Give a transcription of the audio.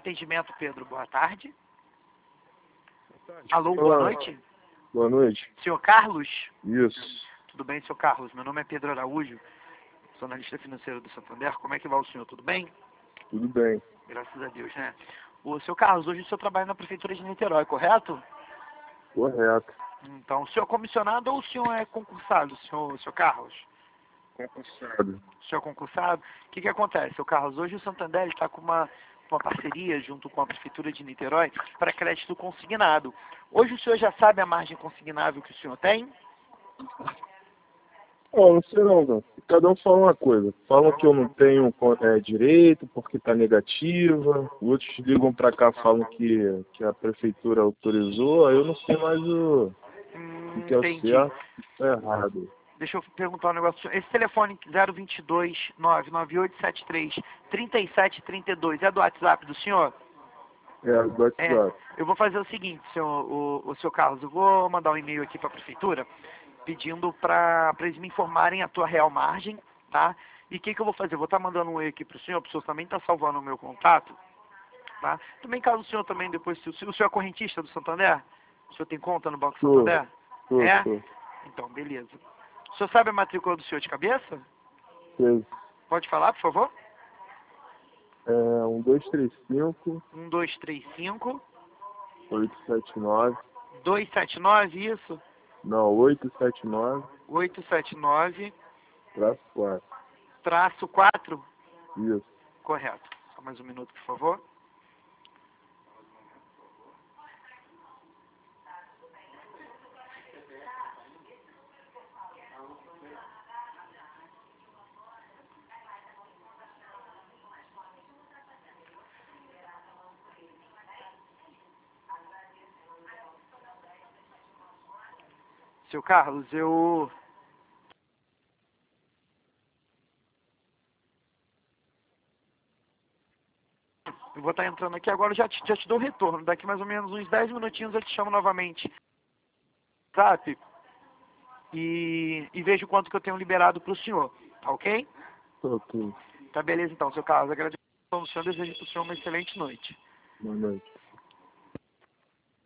atendimento, Pedro. Boa tarde. Alô, boa Olá. noite. Boa noite. Senhor Carlos? Isso. Tudo bem, senhor Carlos? Meu nome é Pedro Araújo, sou analista financeiro do Santander. Como é que vai o senhor? Tudo bem? Tudo bem. Graças a Deus, né? O senhor Carlos, hoje o senhor trabalha na Prefeitura de Niterói, correto? Correto. Então, o senhor é comissionado ou o senhor é concursado, senhor Carlos? Concursado. O senhor é concursado? O que acontece, senhor Carlos? Hoje o Santander está com uma parceria junto com a Prefeitura de Niterói para crédito consignado. Hoje o senhor já sabe a margem consignável que o senhor tem? Não sei não. Cada um fala uma coisa. Falam que eu não tenho direito porque está negativa. Outros ligam para cá falam que a prefeitura autorizou. Aí eu não sei mais o que é o Entendi. certo e o que é errado. Deixa eu perguntar um negócio. Esse telefone 022 99873 3732 é do WhatsApp do senhor? É, do WhatsApp. Eu vou fazer o seguinte, o senhor Carlos, eu vou mandar um e-mail aqui para a prefeitura pedindo para eles me informarem a tua real margem, tá? E o que eu vou fazer? Eu vou estar mandando um e-mail aqui para o senhor também está salvando o meu contato, tá? Também caso o senhor também depois, o senhor é correntista do Santander? O senhor tem conta no Banco Santander? Tô. Então, beleza. O senhor sabe a matrícula do senhor de cabeça? Sei. Pode falar, por favor? 1235 1235 879. 279, isso? Não, 879 879 -4. traço 4? Isso. Correto. Só mais um minuto, por favor. Seu Carlos, eu vou estar entrando aqui agora, já te dou o retorno. Daqui mais ou menos uns 10 minutinhos eu te chamo novamente. Zap. E vejo quanto que eu tenho liberado para o senhor. Tá ok? Ok. Tá beleza então, seu Carlos. Agradeço ao senhor, desejo para o senhor uma excelente noite. Boa noite.